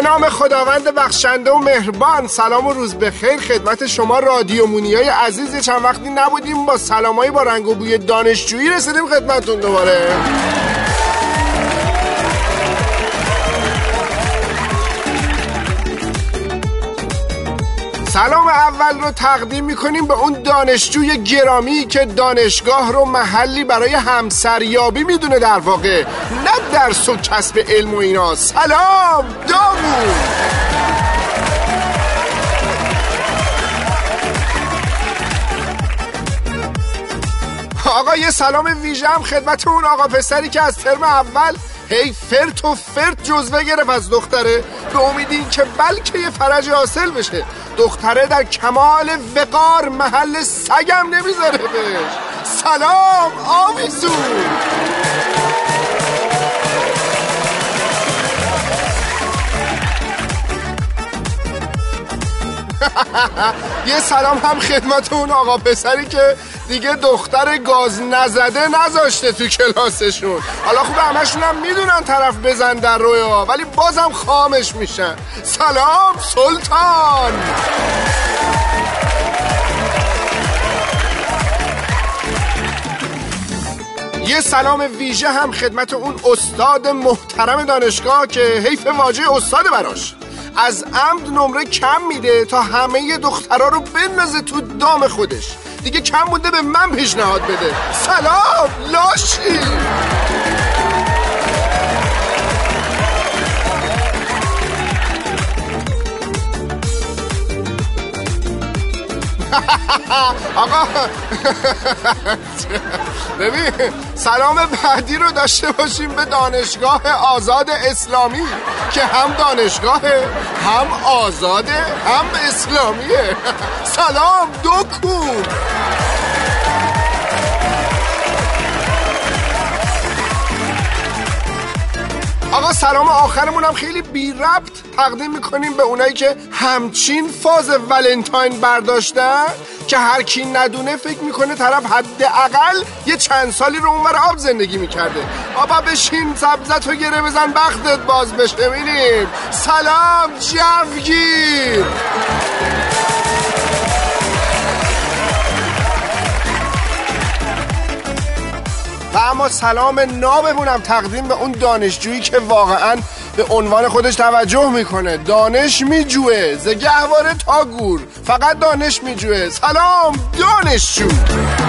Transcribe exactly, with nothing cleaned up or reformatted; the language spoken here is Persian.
به نام خداوند بخشنده و مهربان. سلام و روز بخیر خدمت شما رادیومونیای عزیز. چند وقتی نبودیم با سلامایی با رنگ و بوی دانشجویی رسیدیم خدمتتون دوباره. سلام اول رو تقدیم میکنیم به اون دانشجوی گرامی که دانشگاه رو محلی برای همسریابی میدونه، در واقع نه درس و کسب علم و اینا. سلام داوود. آقا یه سلام ویژه هم خدمت اون آقا پسری که از ترم اول هی فرت و فرت جزوه گرفت از دختره، به امید این که بلکه یه فرج حاصل بشه. دختره در کمال وقار محل سگم نمیذاره بهش. سلام آویزون. یه سلام هم خدمت اون آقا پسری که دیگه دختر گاز نزده نذاشته تو کلاسشون. حالا خوب همشون هم میدونن طرف بزن در رویا، ولی بازم خامش میشن. سلام سلطان. یه سلام ویژه هم خدمت اون استاد محترم دانشگاه که حیف واژه استاد براش. از عمد نمره کم میده تا همه دخترها رو بندازه تو دام خودش. دیگه کم مونده به من پیشنهاد بده. سلام لاشی. آقا ببین سلام بعدی رو داشته باشیم به دانشگاه آزاد اسلامی که هم دانشگاهه هم آزاده هم اسلامیه. سلام دوکو. آقا سلام آخرمون هم خیلی بی ربط تقدیم میکنیم به اونایی که همچین فاز ولنتاین برداشتن که هر کی ندونه فکر میکنه طرف حداقل یه چند سالی رو اونور آب زندگی میکرده. بابا بشین سبزتو گره بزن بختت باز بشه. میریم. سلام جوگیر. و اما سلام نابمونم تقدیم به اون دانشجویی که واقعا به عنوان خودش توجه میکنه. دانش میجوه ز گهواره تا گور، فقط دانش میجوه. سلام دانشجو.